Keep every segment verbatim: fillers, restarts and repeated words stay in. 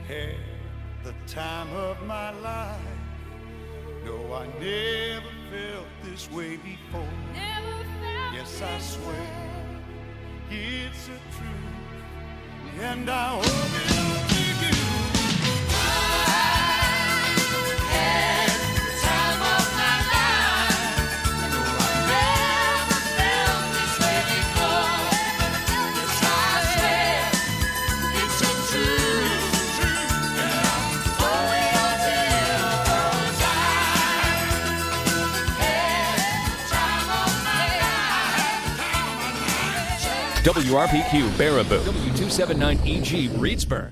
Had the time of my life. No, I never felt this way before. Never felt yes, I swear it's a truth, and I owe it to you. W R P Q Baraboo, W two seventy-nine E G Reedsburg.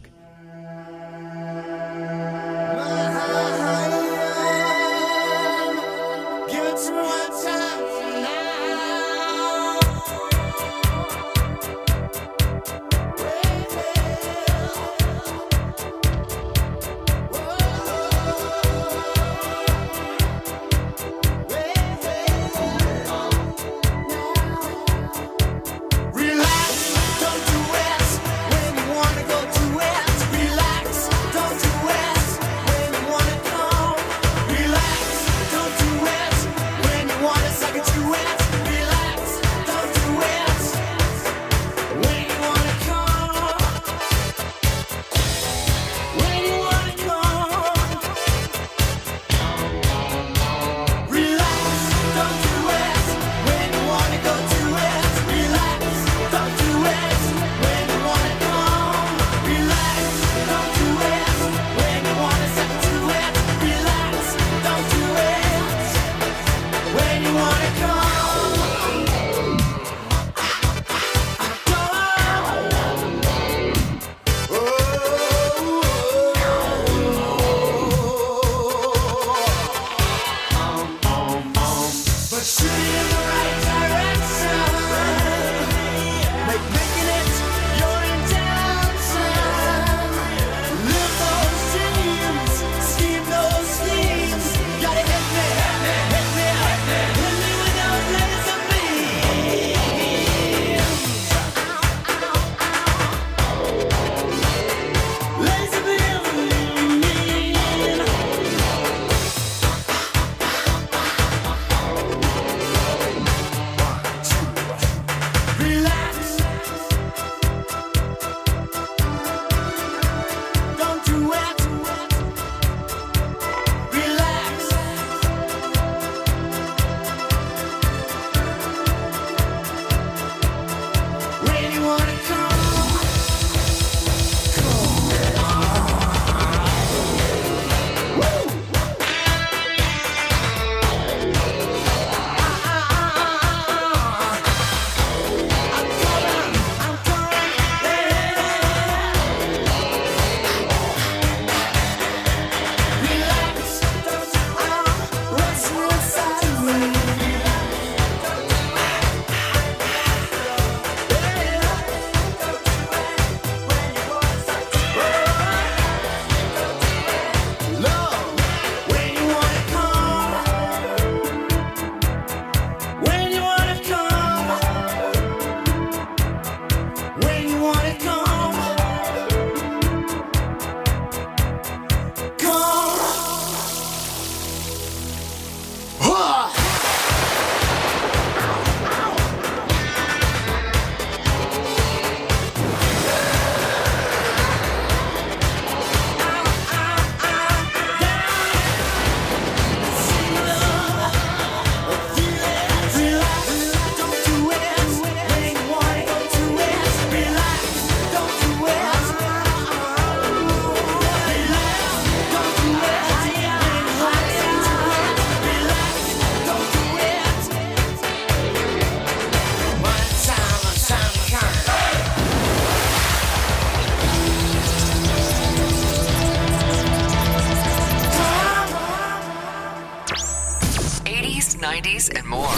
nineties, and more.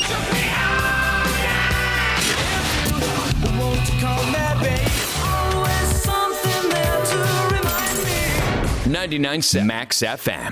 ninety-nine point seven Max F M.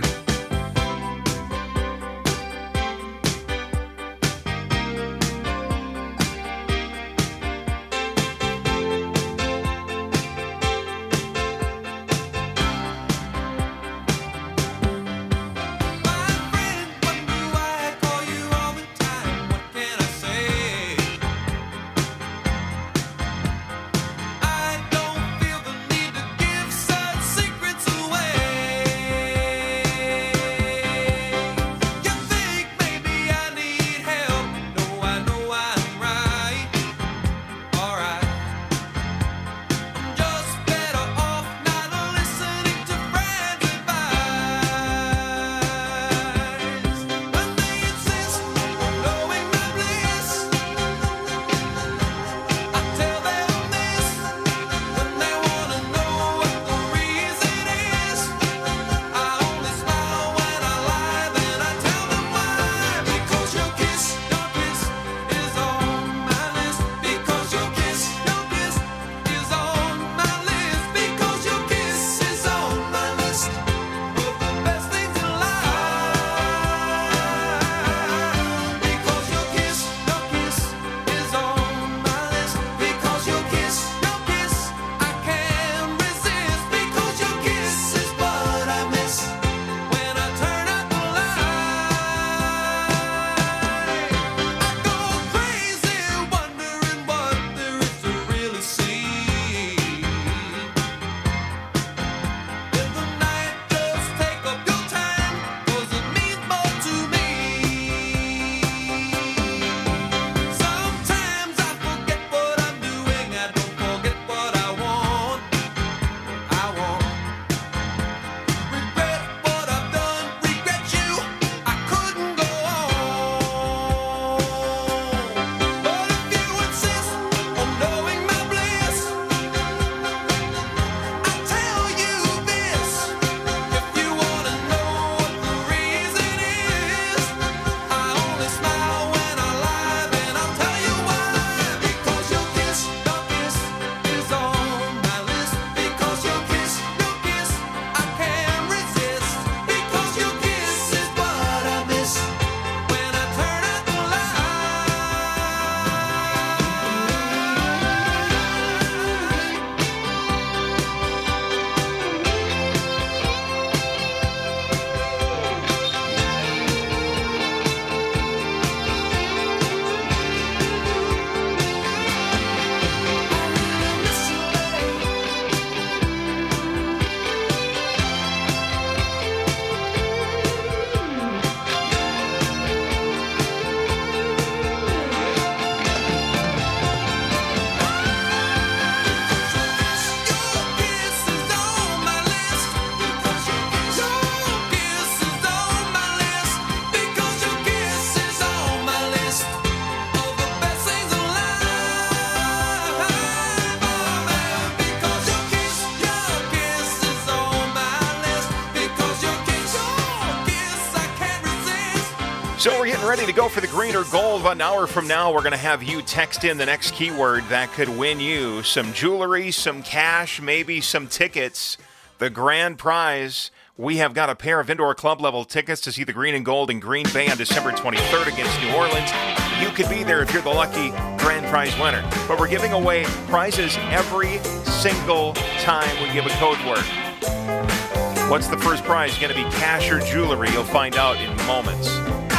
So we're getting ready to go for the green or gold. About an hour from now, we're going to have you text in the next keyword that could win you some jewelry, some cash, maybe some tickets. The grand prize, we have got a pair of indoor club level tickets to see the green and gold in Green Bay on December twenty-third against New Orleans. You could be there if you're the lucky grand prize winner. But we're giving away prizes every single time we give a code word. What's the first prize? Going to be cash or jewelry? You'll find out in moments.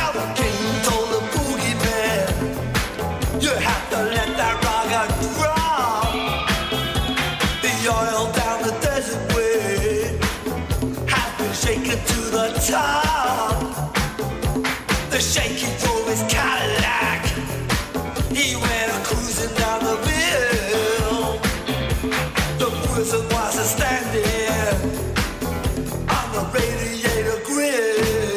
You have to let that rocket drop. The oil down the desert way has been shaken to the top. The shaky drove his Cadillac. He went cruising down the hill. The prison was standing on the radiator grill.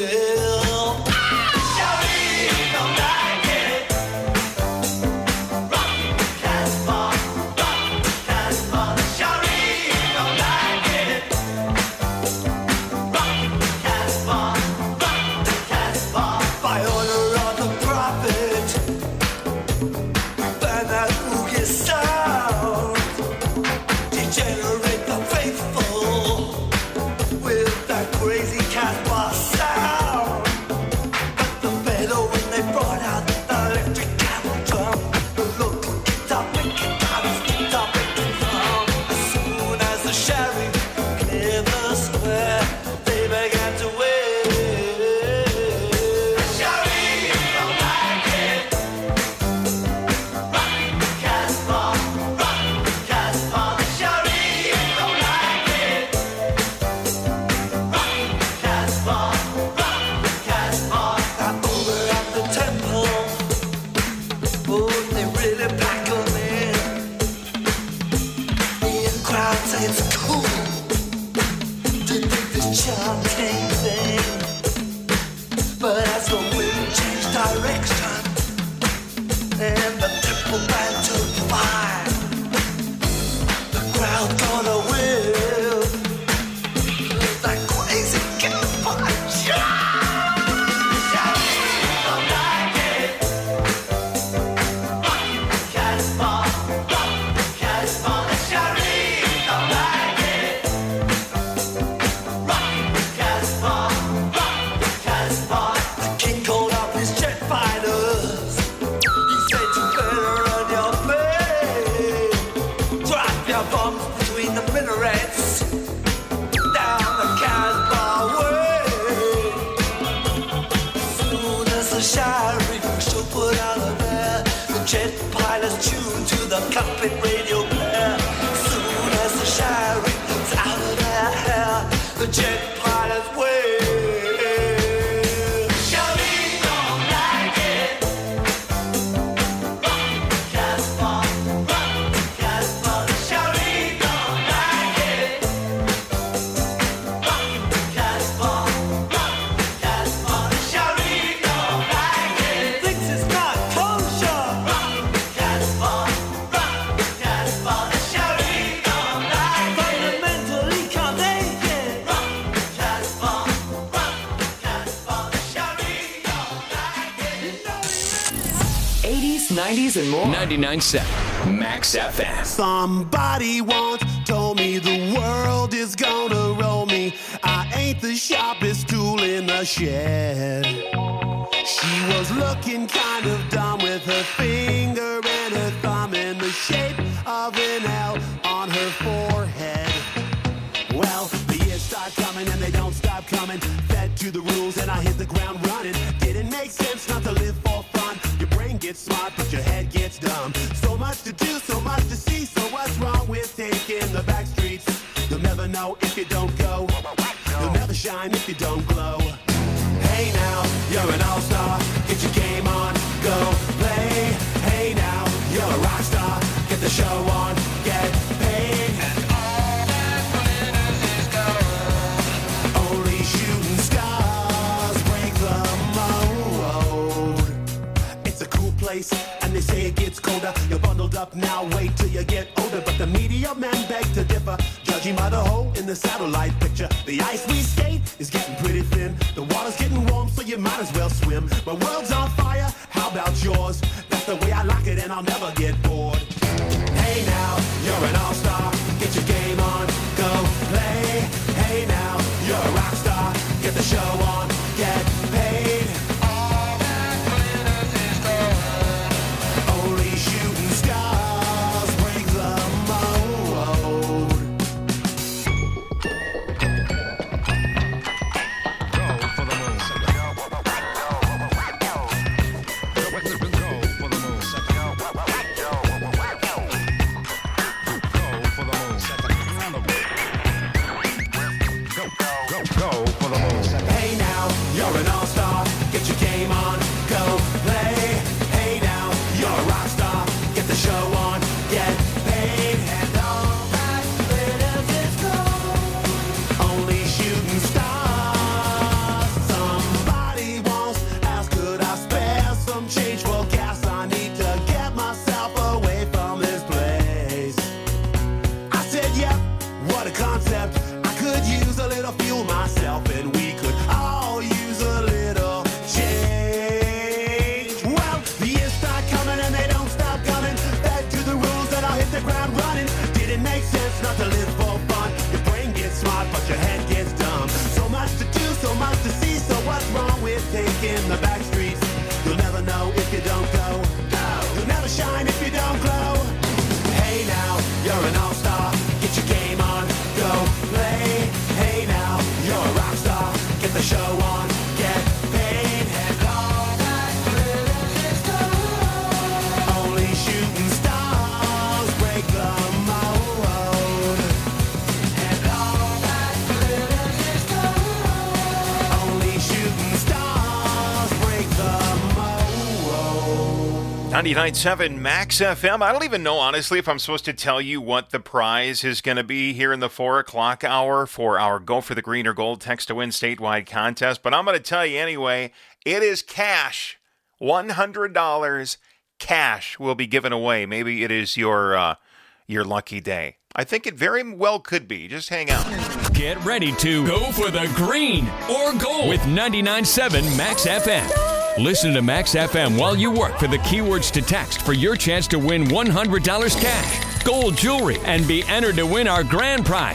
nineties and more. ninety-nine point seven Max F M. Somebody once told me the world is gonna roll me. I ain't the sharpest tool in the shed. She was looking kind of dumb with her finger and her thumb in the shape of an L on her forehead. Well, the years start coming and they don't stop coming. Fed to the rules and I hit the ground running. Didn't make sense not to live for fun. Your brain gets smart, but your head gets dumb. So much to do, so much to see. So what's wrong with taking the back streets? You'll never know if you don't go. You'll never shine if you don't glow. Hey now, you're an all-star. Get your game on, go play. Hey now, you're a rock star. Get the show on, get paid. And all that glitters is gold. Only shooting stars break the mold. It's a cool place, and they say it gets colder. You're bundled up now, wait till you get older. But the media men beg to differ, judging by the hole in the satellite picture. The ice we skate is getting pretty thin. The water's getting warm, so you might as well swim. My world's on fire, how about yours? That's the way I like it, and I'll never get bored. Hey now, you're an all-star. Get your game on, go play. Hey now, you're a rock star. Get the show on, get paid. All that glitters is gold. Only shooting stars break the mold. Go for the moon. Go for the moon. Go for the moon. Hey now, you're an all-star. Get your game on, go play. Hey now, you're a rock star. Get the show on, get paid. And all that glitters is gold. Only shooting stars. Somebody once asked, could I spare some change for gas? I need to get myself away from this place. I said, yep, what a concept. I could use a little fuel myself, and we could all use a little change. Well, the years start coming and they don't stop coming. Back to the rules that I'll hit the ground running. Didn't make sense not to live for fun. Your brain gets smart, but your head gets dumb. So much to do, so much to see. So what's wrong with taking the back streets? You'll never know if you don't go. You'll never shine if you don't glow. Hey now, you're an all-star. Get your game on, go play. Hey now, you're a rock star. Get the show on, get paid. And all that glitters is gold. Only shooting stars break the mold. And all that glitters is gold. Only shooting stars break the mold. ninety-nine point seven Max F M. I don't even know, honestly, if I'm supposed to tell you what the prize is going to be here in the four o'clock hour for our Go for the Green or Gold Text to Win statewide contest, but I'm going to tell you anyway. It is cash. one hundred dollars cash will be given away. Maybe it is your uh, your lucky day. I think it very well could be. Just hang out. Get ready to go for the green or gold with ninety-nine point seven Max F M. Listen to Max F M while you work for the keywords to text for your chance to win one hundred dollars cash, gold jewelry, and be entered to win our grand prize.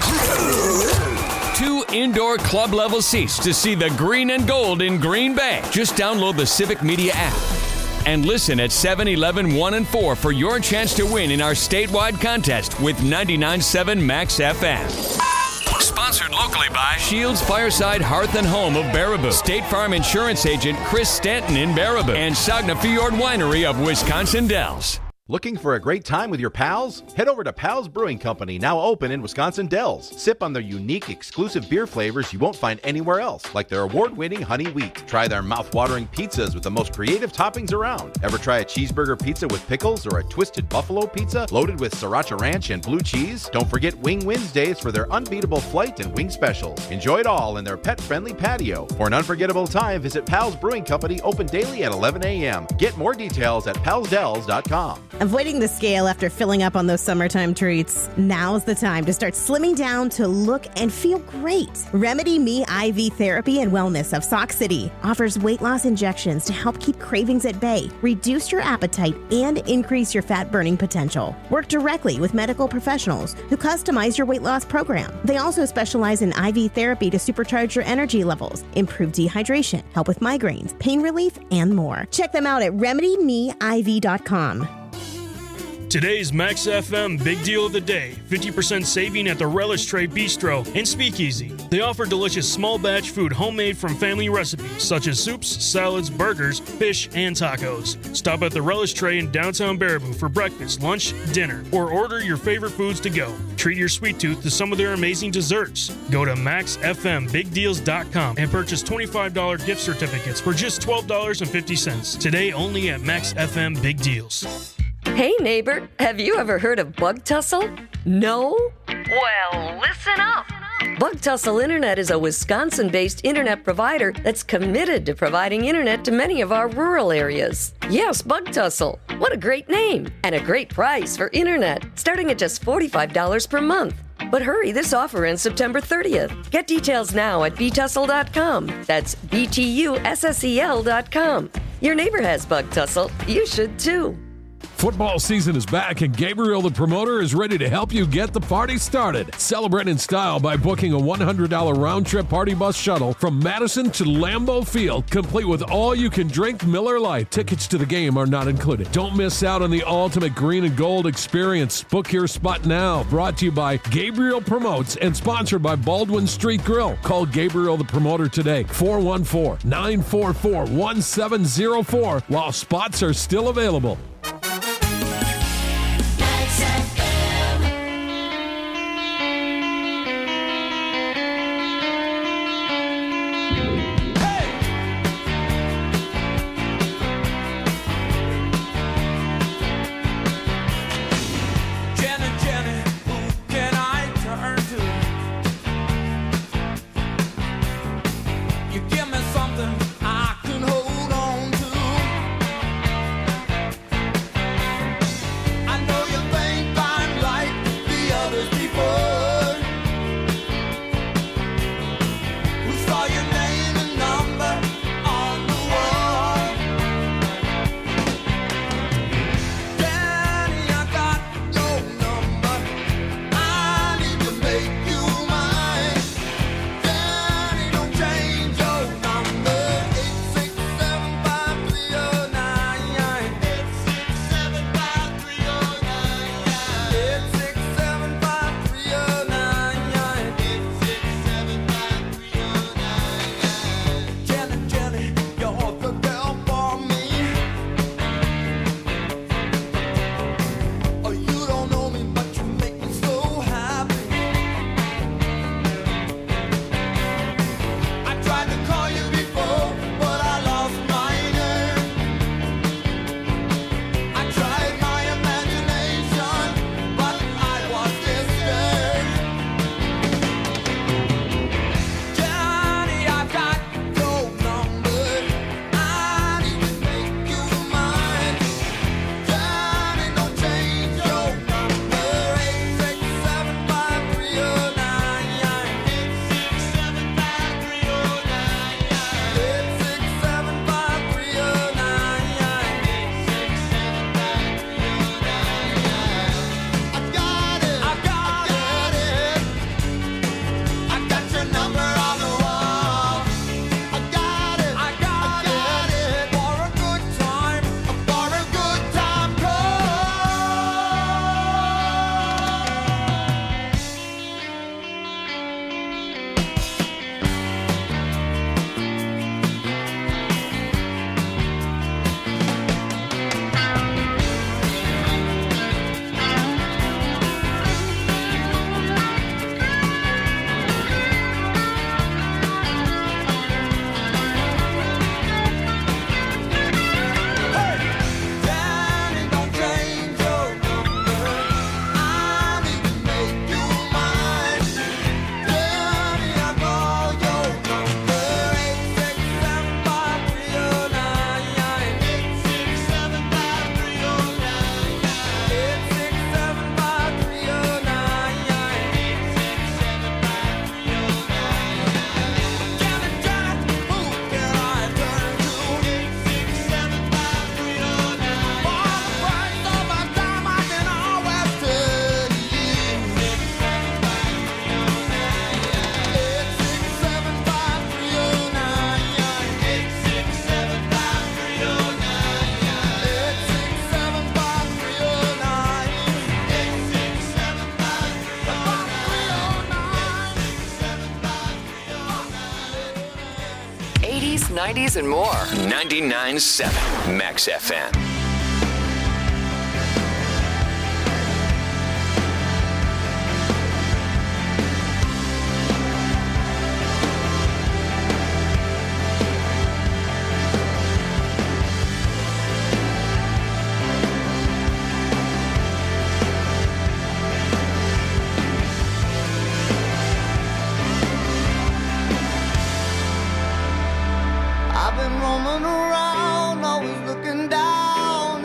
Two indoor club level seats to see the green and gold in Green Bay. Just download the Civic Media app. And listen at seven, eleven, one, and four for your chance to win in our statewide contest with ninety-nine point seven Max F M. Sponsored locally by Shields Fireside Hearth and Home of Baraboo, State Farm Insurance Agent Chris Stanton in Baraboo, and Sagna Fjord Winery of Wisconsin Dells. Looking for a great time with your pals? Head over to Pals Brewing Company, now open in Wisconsin Dells. Sip on their unique, exclusive beer flavors you won't find anywhere else, like their award-winning Honey Wheat. Try their mouth-watering pizzas with the most creative toppings around. Ever try a cheeseburger pizza with pickles or a twisted buffalo pizza loaded with sriracha ranch and blue cheese? Don't forget Wing Wednesdays for their unbeatable flight and wing specials. Enjoy it all in their pet-friendly patio. For an unforgettable time, visit Pals Brewing Company, open daily at eleven a.m. Get more details at pals dells dot com. Avoiding the scale after filling up on those summertime treats. Now's the time to start slimming down to look and feel great. Remedy Me I V Therapy and Wellness of Sauk City offers weight loss injections to help keep cravings at bay, reduce your appetite, and increase your fat burning potential. Work directly with medical professionals who customize your weight loss program. They also specialize in I V therapy to supercharge your energy levels, improve dehydration, help with migraines, pain relief, and more. Check them out at remedy me I V dot com. Today's Max F M Big Deal of the Day, fifty percent saving at the Relish Tray Bistro and Speakeasy. They offer delicious small batch food homemade from family recipes, such as soups, salads, burgers, fish, and tacos. Stop at the Relish Tray in downtown Baraboo for breakfast, lunch, dinner, or order your favorite foods to go. Treat your sweet tooth to some of their amazing desserts. Go to max f m big deals dot com and purchase twenty-five dollars gift certificates for just twelve dollars and fifty cents. Today only at Max F M Big Deals. Hey neighbor, have you ever heard of Bug Tussle? No? Well, listen up. Bug Tussle Internet is a Wisconsin-based internet provider that's committed to providing internet to many of our rural areas. Yes, Bug Tussle. What a great name and a great price for internet, starting at just forty-five dollars per month. But hurry, this offer ends September thirtieth. Get details now at B Tussle dot com. That's B T U S S E L dot com. Your neighbor has bug tussle. You should too. Football season is back, and Gabriel the Promoter is ready to help you get the party started. Celebrate in style by booking a one hundred dollars round-trip party bus shuttle from Madison to Lambeau Field, complete with all-you-can-drink Miller Lite. Tickets to the game are not included. Don't miss out on the ultimate green and gold experience. Book your spot now. Brought to you by Gabriel Promotes and sponsored by Baldwin Street Grill. Call Gabriel the Promoter today, four one four, nine four four, one seven zero four, while spots are still available. nineties, and more. ninety-nine point seven Max F M.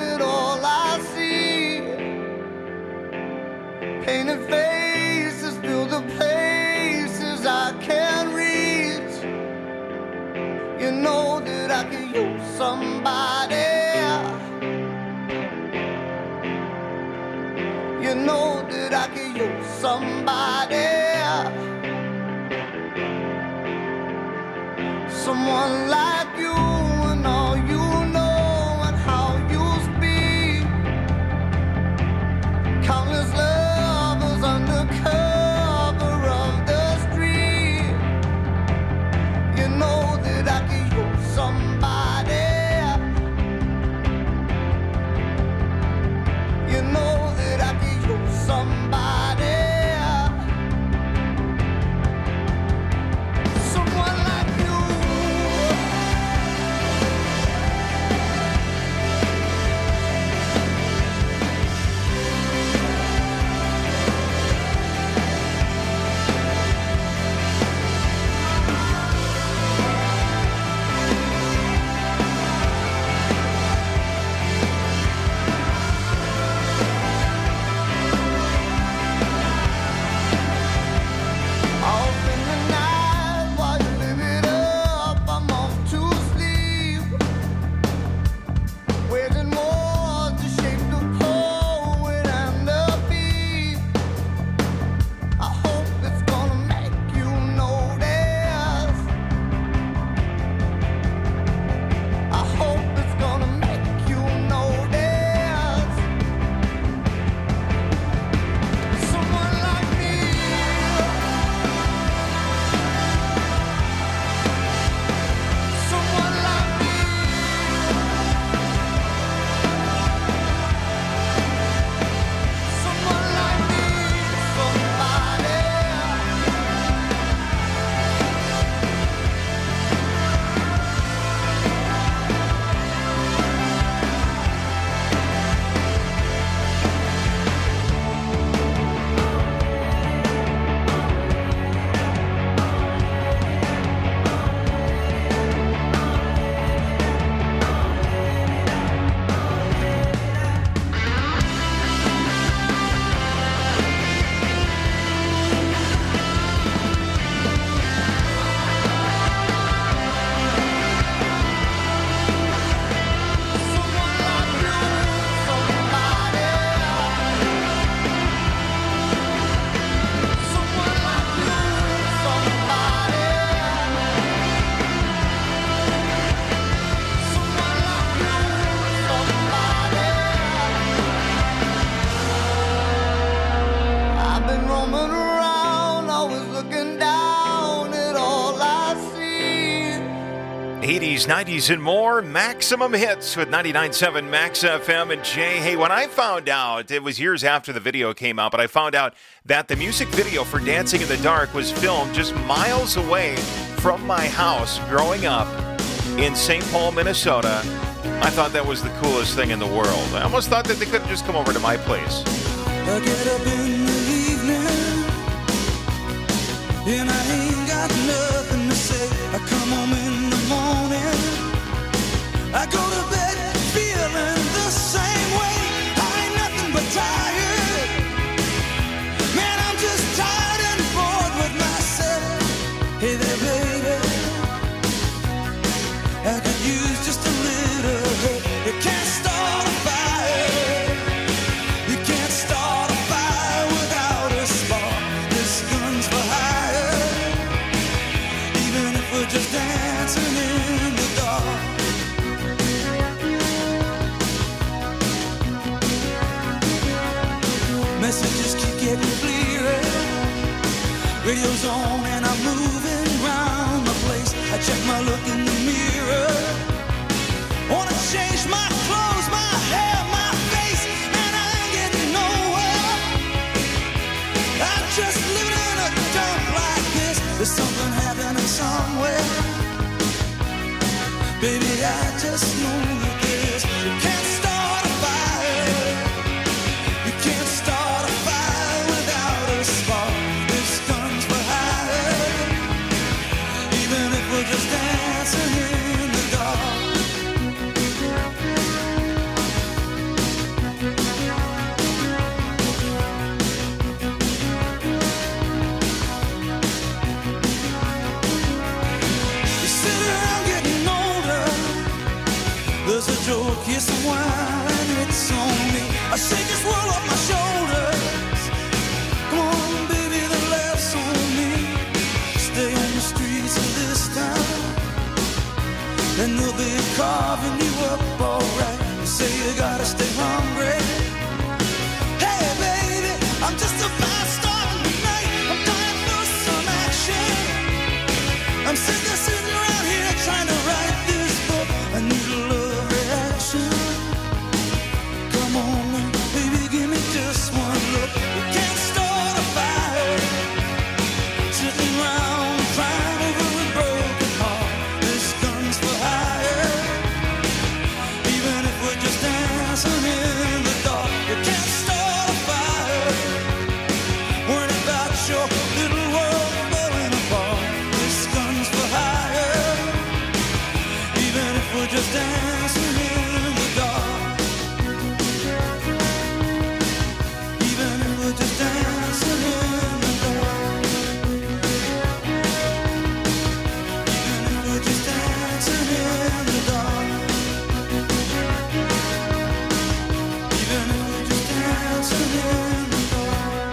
Painted faces do someone like you and all you know and how you speak. Countless lovers under cover of the street. You know that I could use somebody. You know that I could use somebody. Someone like you. Off in the night while you live it up, I'm off to sleep. Waging wars to shape the poet and the beat. I hope it's gonna make you notice. I hope it's gonna make you notice. Someone like me. Someone like me. Someone like me. Somebody. Someone like you. Somebody. Someone like you. Somebody. Someone like you. Somebody. I've been roaming around, always looking down at all I see. eighties, nineties, and more. Maximum hits with ninety-nine point seven Max F M. And Jay, hey, when I found out, it was years after the video came out, but I found out that the music video for Dancing in the Dark was filmed just miles away from my house growing up in Saint Paul, Minnesota. I thought that was the coolest thing in the world. I almost thought that they could just come over to my place. I get up in the evening and I ain't got nothing to say. I come home in the morning, I go to bed feeling the same way. I ain't nothing but tired. Man, I'm just tired and bored with myself. Hey there, baby, I could use just a little help. You can't start a fire. You can't start a fire without a spark. This gun's for hire. Even if we're just dancing in the dark. Messages keep getting clearer. Radio's on and I'm moving round the place. I check my look in the mirror. Wanna change my clothes, my hair, my face, and I ain't getting nowhere. I'm just living in a dump like this. There's something happening somewhere. Baby, I just know that this. You can't start a fire. You can't start a fire without a spark. This gun's for hire. Even if we're just dancing in the dark. You sit around getting older. There's a joke, here's some wine, it's on me. I shake this world off my shoulders. Come on, baby, the laughs on me. Stay on the streets of this town. and they'll be carving you up alright. You say you gotta stay hungry. Hey baby, I'm just about starting tonight. I'm dying for some action. I'm sick of sitting around here trying to write this book. I need a love reaction. Come on now, baby, give me just one look. You can't start a fire sitting around crying over a broken heart. This gun's for hire. Even if we're just dancing in the dark, you can't start a fire worrying about your little world falling apart. This gun's for hire. Even if we're just dancing in the dark. Even if we're just dancing in the dark. Even if we're just dancing in the dark. Even if we're just dancing in the dark.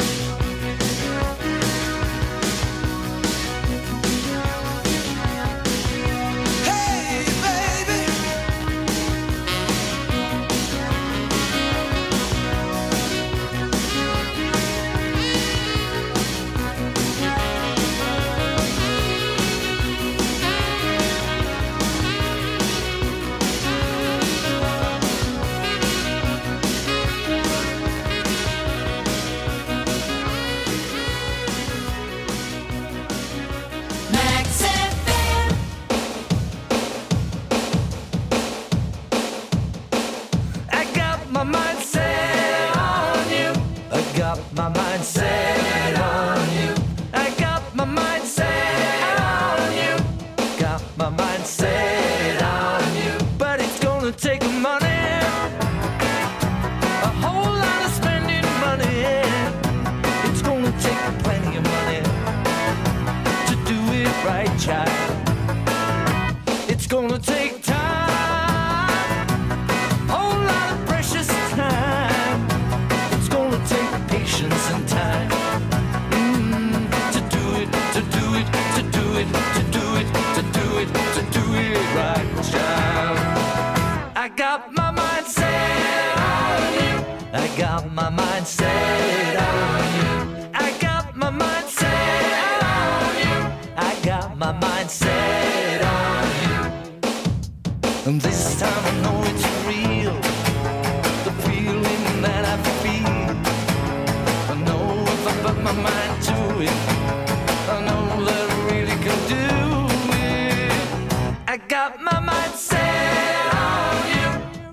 Hey, baby. Max F M. I got my mind set on you. I got my mind set on you. I got my mind set on you. Got my mind set on you. But it's gonna take money, a whole lot of spending money. It's gonna take plenty of money to do it right, child. It's gonna take time, whole lot of precious time. It's gonna take patience and time mm, to do it, to do it, to do it, to do it, to do it, to do it right, child. I got my mind set on you. I got my mind set on you. I got my mind set on you. I got my mind set on you. And this time I know it's real. The feeling that I feel. I know if I put my mind to it, I know that I really can do it. I got my mind set on you.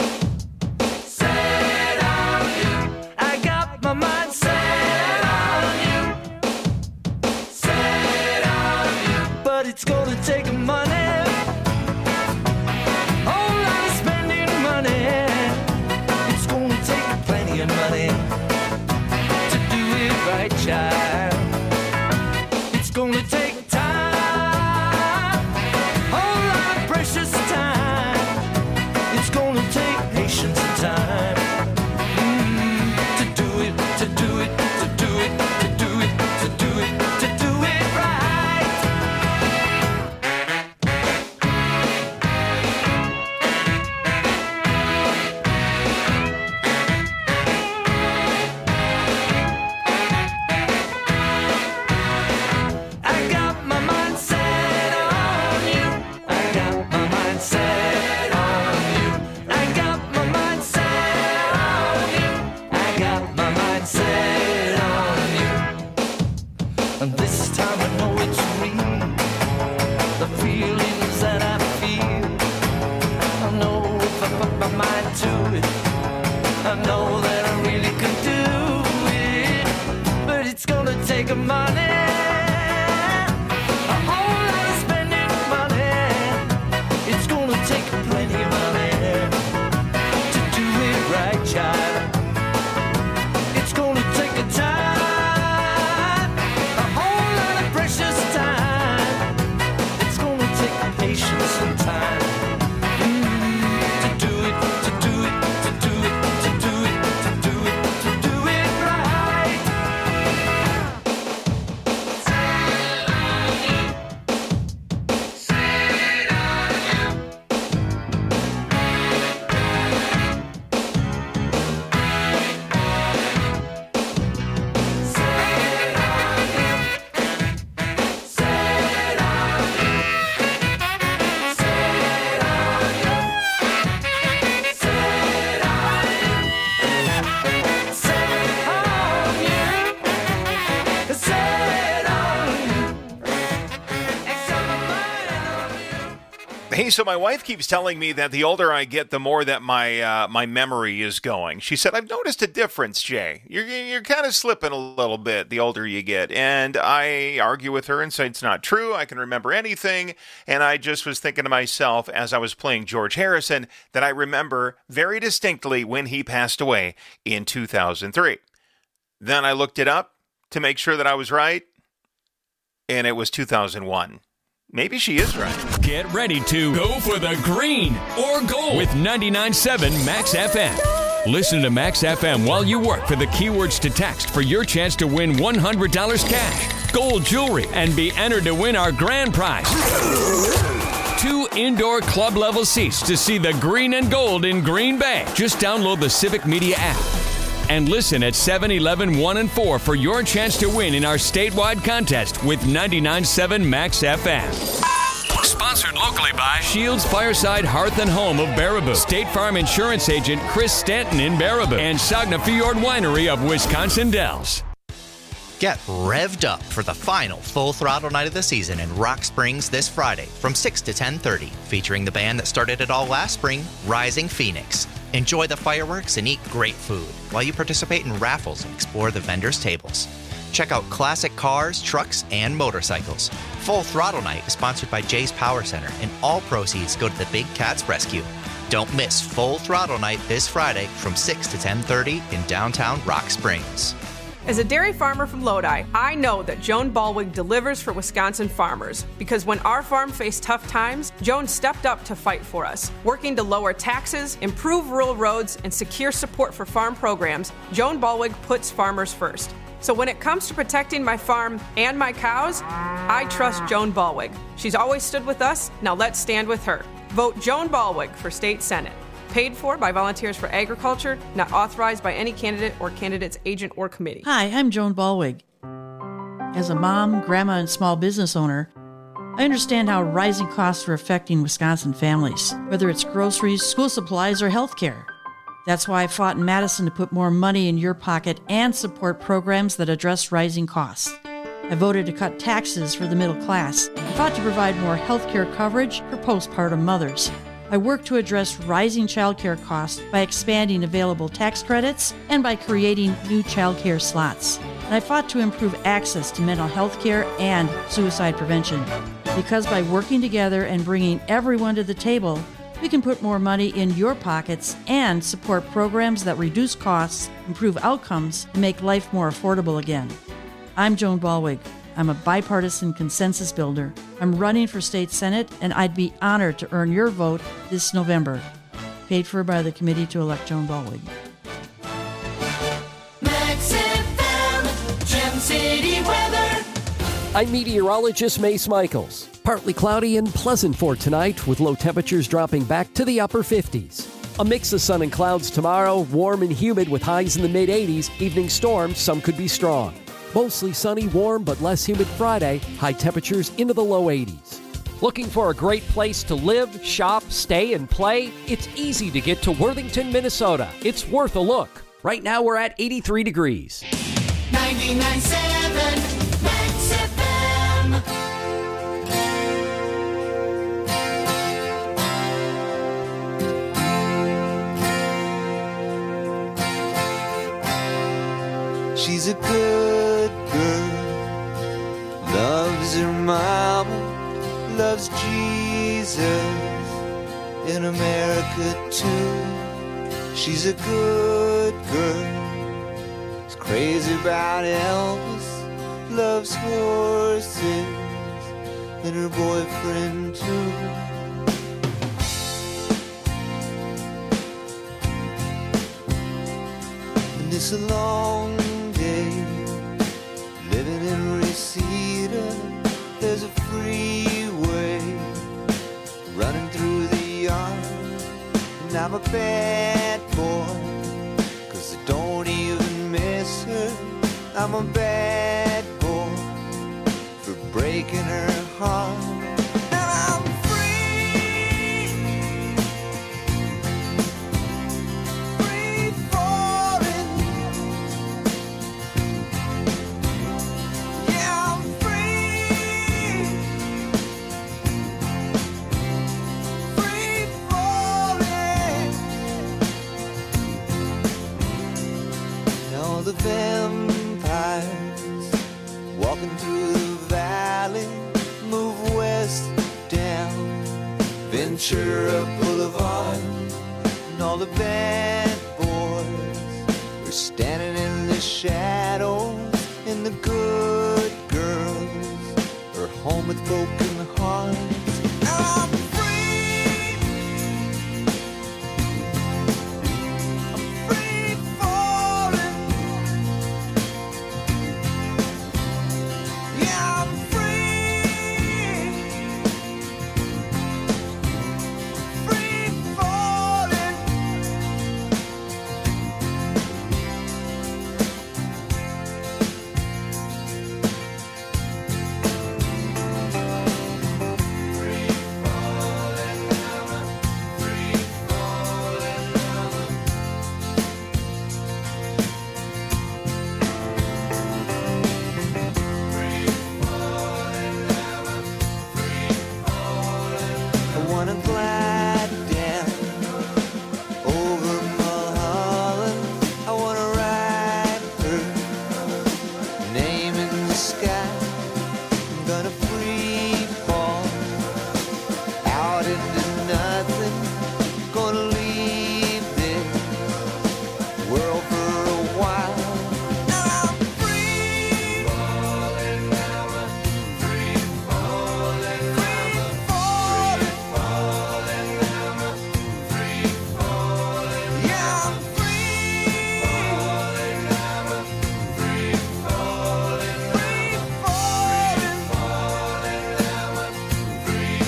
Set on you. I got my mind set on you. Set on you. But it's gonna take money, whole lot of spending money. It's gonna take plenty of money to do it right, child. It's gonna take time, whole lot of precious time. It's gonna take patience and time mm, to do it, to do it, to do it, to do it, to do it, to do it right. Hey, so my wife keeps telling me that the older I get, the more that my uh, my memory is going. She said, I've noticed a difference, Jay. You're, you're kind of slipping a little bit the older you get. And I argue with her and say it's not true. I can remember anything. And I just was thinking to myself as I was playing George Harrison that I remember very distinctly when he passed away in two thousand three. Then I looked it up to make sure that I was right. And it was two thousand one. Maybe she is right. Get ready to go for the green or gold with ninety-nine point seven Max F M. Listen to Max F M while you work for the keywords to text for your chance to win one hundred dollars cash, gold jewelry, and be entered to win our grand prize. Two indoor club level seats to see the green and gold in Green Bay. Just download the Civic Media app. And listen at seven eleven one and four for your chance to win in our statewide contest with ninety-nine point seven Max F M. Sponsored locally by Shields Fireside Hearth and Home of Baraboo, State Farm Insurance Agent Chris Stanton in Baraboo, and Sagna Fjord Winery of Wisconsin Dells. Get revved up for the final Full Throttle night of the season in Rock Springs this Friday from six to ten thirty, featuring the band that started it all last spring, Rising Phoenix. Enjoy the fireworks and eat great food while you participate in raffles and explore the vendors' tables. Check out classic cars, trucks, and motorcycles. Full Throttle Night is sponsored by Jay's Power Center, and all proceeds go to the Big Cats Rescue. Don't miss Full Throttle Night this Friday from six to ten thirty in downtown Rock Springs. As a dairy farmer from Lodi, I know that Joan Ballwig delivers for Wisconsin farmers, because when our farm faced tough times, Joan stepped up to fight for us. Working to lower taxes, improve rural roads, and secure support for farm programs, Joan Ballwig puts farmers first. So when it comes to protecting my farm and my cows, I trust Joan Ballwig. She's always stood with us, now let's stand with her. Vote Joan Ballwig for State Senate. Paid for by Volunteers for Agriculture, not authorized by any candidate or candidate's agent or committee. Hi, I'm Joan Ballwig. As a mom, grandma, and small business owner, I understand how rising costs are affecting Wisconsin families, whether it's groceries, school supplies, or health care. That's why I fought in Madison to put more money in your pocket and support programs that address rising costs. I voted to cut taxes for the middle class. I fought to provide more health care coverage for postpartum mothers. I work to address rising child care costs by expanding available tax credits and by creating new child care slots. And I fought to improve access to mental health care and suicide prevention. Because by working together and bringing everyone to the table, we can put more money in your pockets and support programs that reduce costs, improve outcomes, and make life more affordable again. I'm Joan Ballwig. I'm a bipartisan consensus builder. I'm running for state senate, and I'd be honored to earn your vote this November. Paid for by the committee to elect Joan Ballwig. Max F M, Gem City weather. I'm meteorologist Mace Michaels. Partly cloudy and pleasant for tonight, with low temperatures dropping back to the upper fifties. A mix of sun and clouds tomorrow, warm and humid with highs in the mid eighties. Evening storms, some could be strong. Mostly sunny, warm, but less humid Friday. High temperatures into the low eighties. Looking for a great place to live, shop, stay, and play? It's easy to get to Worthington, Minnesota. It's worth a look. Right now we're at eighty-three degrees. ninety-nine point seven Max F M. She's a good girl, loves her mama, loves Jesus, in America too. She's a good girl, is crazy about Elvis, loves horses, and her boyfriend too. And it's a long day living in Reseda. There's a freeway running through the yard, and I'm a bad boy, 'cause I don't even miss her. I'm a bad boy for breaking her heart. Ventura Boulevard, and all the bad boys were standing in the shadows, and the good girls are home with broken hearts. I'm free, I'm free falling, yeah, I'm free, free falling. I wanna glide down over Mulholland. I wanna write her name in the sky. I'm gonna free fall out into nothing. Gonna leave this world for a while. And I'm free falling, free falling, free falling, falling, free falling. Yeah, I'm free falling, free falling, free falling, falling, free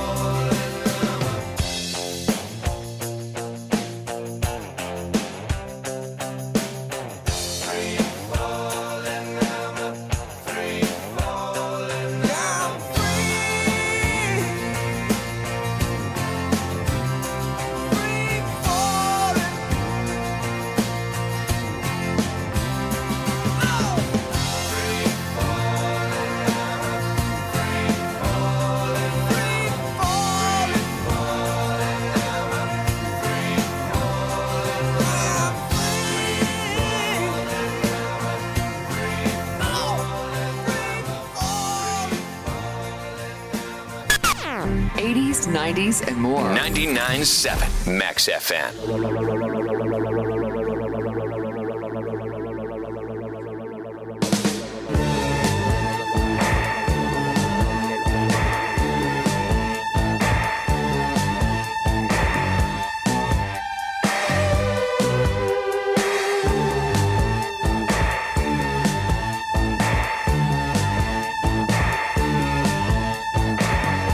eighties, nineties, and more. ninety-nine point seven Max F M.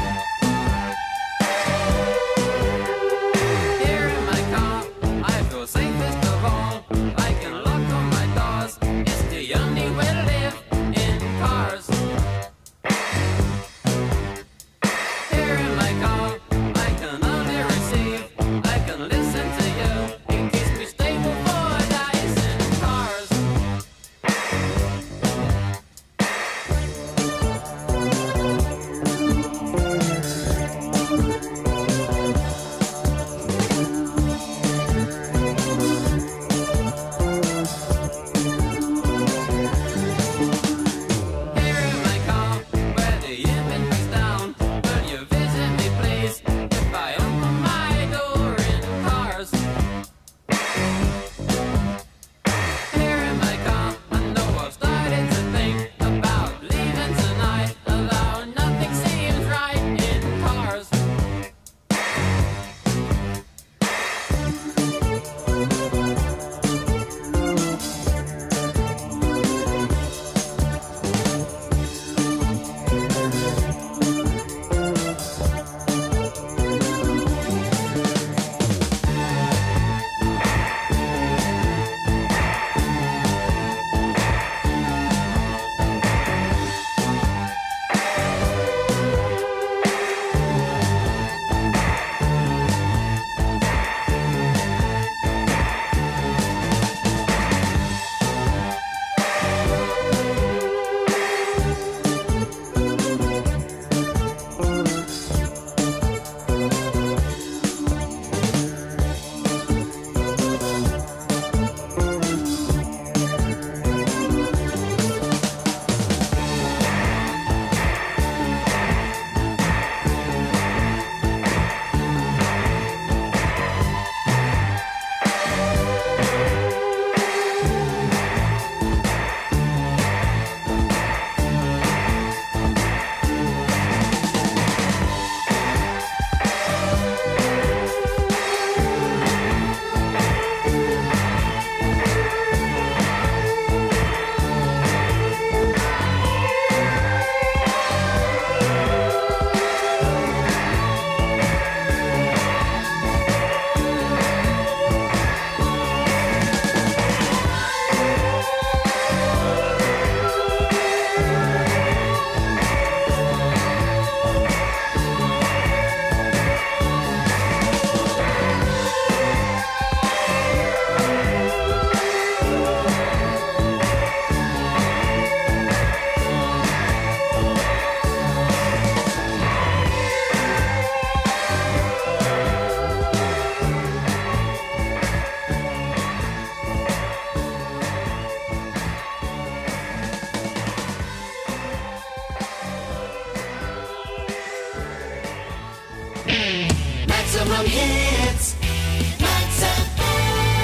Here in my car, I feel Maximum hits. Max F M.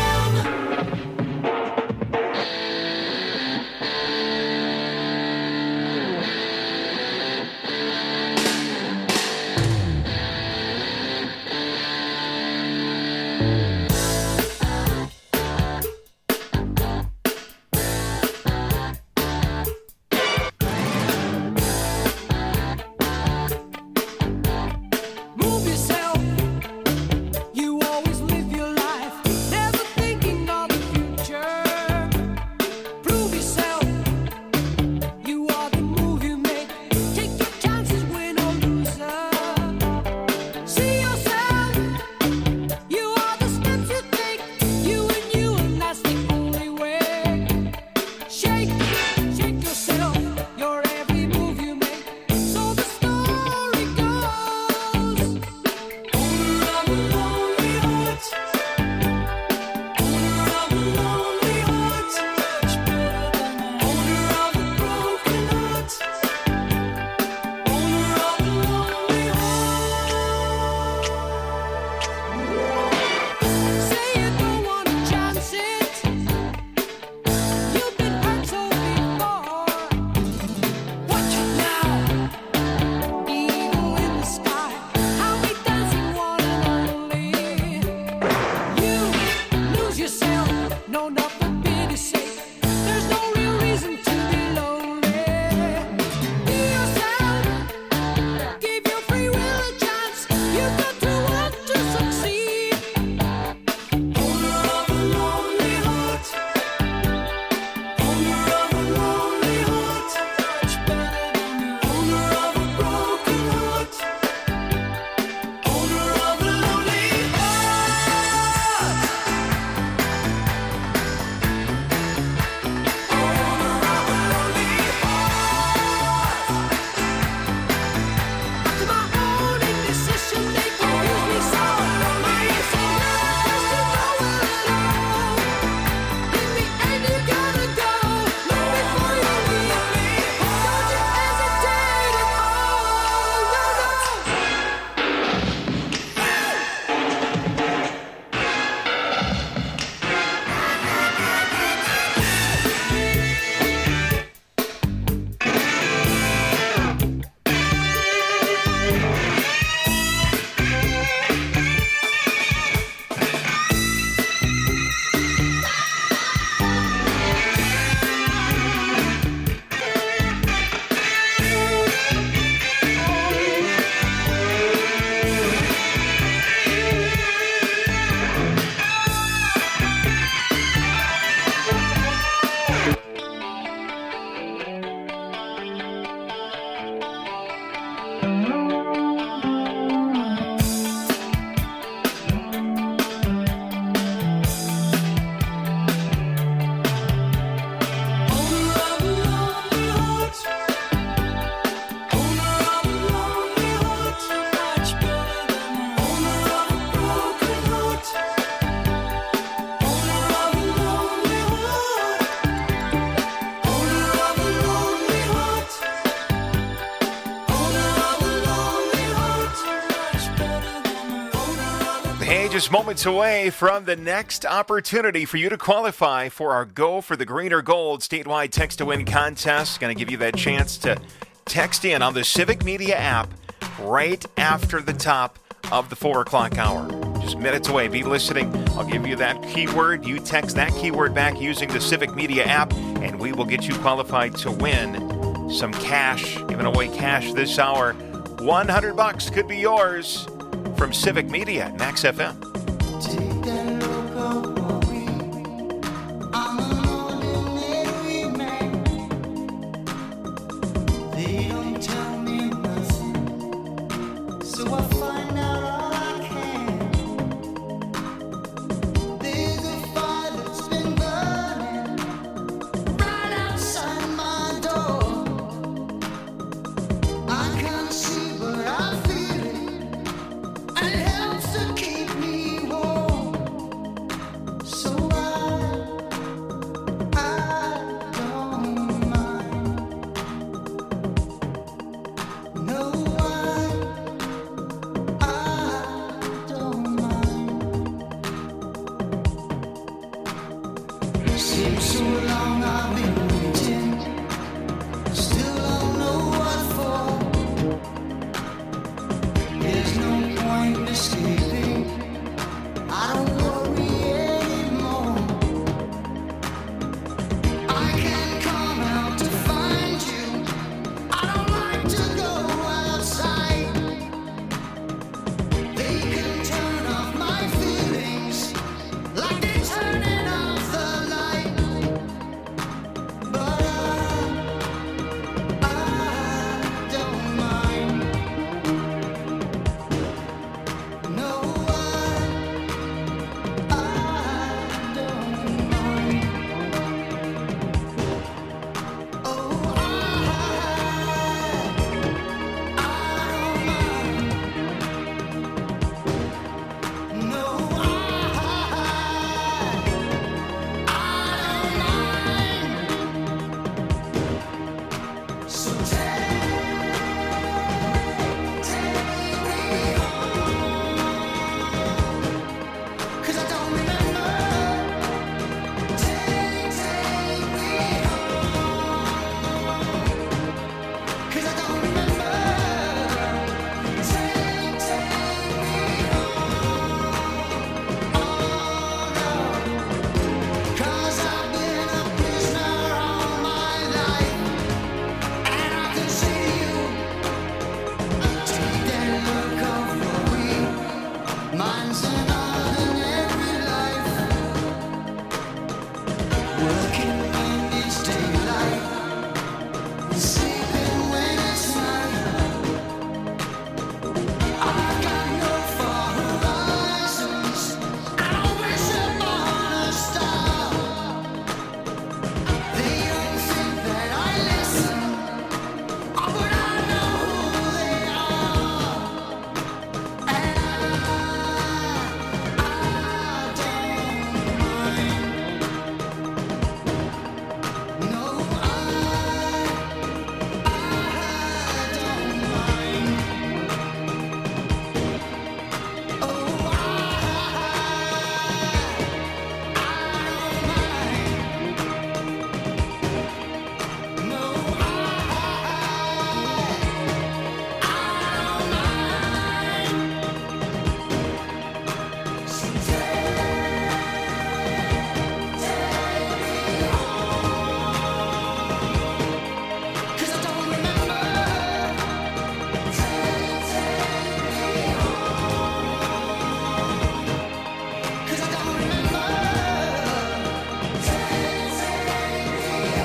Move yourself. You always live your life, never thinking of the future. Prove yourself. You are the move you make. Take your chances, win or loser. See yourself. You are the steps you take. You and you, and that's the only way. Shake, shake yourself. Your every move you make. So the story goes. Owner of a lonely heart. Owner of a lonely heart. Owner of a broken heart. Owner of a lonely heart. Say you don't wanna chance it. You've been hurt so before. Watch it now. Eagle in the sky. How we dancing one and only. You lose yourself. No, not for pity's sake. There's no real reason to be lonely. Be yourself. Give your free will a chance. You've got to want to succeed. Owner of a lonely heart. Owner of a lonely heart. Owner of a broken heart. Owner of a lonely heart. To my own indecision, they confuse me so. My insane love to nowhere at all. In the end, you gotta go. Look before you leave me. Don't you hesitate at all. No, Hey, just moments away from the next opportunity for you to qualify for our Go for the Green or Gold statewide text to win contest. Going to give you that chance to text in on the Civic Media app right after the top of the four o'clock hour. Just minutes away. Be listening. I'll give you that keyword. You text that keyword back using the Civic Media app, and we will get you qualified to win some cash. Giving away cash this hour. one hundred bucks could be yours from Civic Media at Max F M. I seems so long I've been waiting. Still don't know what for. There's no point in escaping. I don't worry anymore. I can't come out to find you. I don't like to go outside. They can turn off my feelings like they're turning off the light. But I, I don't mind. No, I, I don't mind. Oh, I, I don't mind. No, I, I don't mind. So take, take me home, 'cause I don't remember. Take, take me home, 'cause I don't remember. Take, take me home. Oh no, 'cause I've been a prisoner all my life, and I can see you. Take that look off of me. Mine's an ordinary life. Working when it's daylight, sleeping when it's night. I've got no far horizons. I don't wish upon a star. They don't think that I listen. Oh, but I know who they are. And I, I don't mind. No, I, I don't mind. Oh, I, I don't mind. No, I, I don't mind. So take, take me home, 'cause I don't remember. Take, take me home, 'cause I don't remember. Take, take me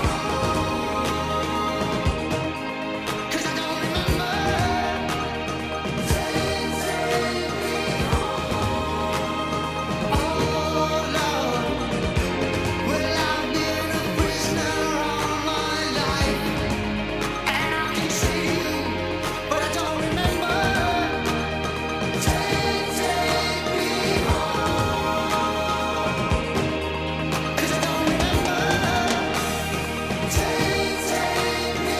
home, 'cause I don't remember. Take, take me home. Oh Lord, well I've been a prisoner all my life, and I can see you, but I don't remember. Take, take me home, 'cause I don't remember. Take, take me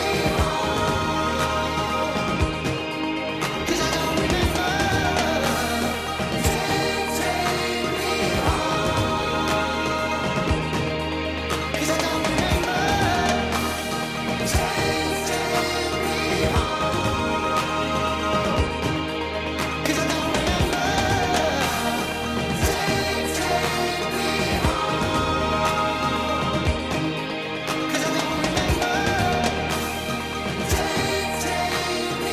home, 'cause I don't remember. Take, take me home, 'cause I don't remember. Take, take me home, 'cause I don't remember. Take, take me home, 'cause I don't remember. Take, take me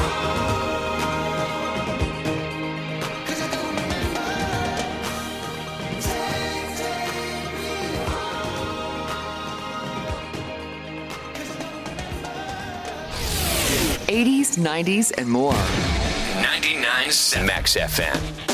home, 'cause I don't remember. Take, take me eighties, nineties, and more. ninety-nine point seven Max F M.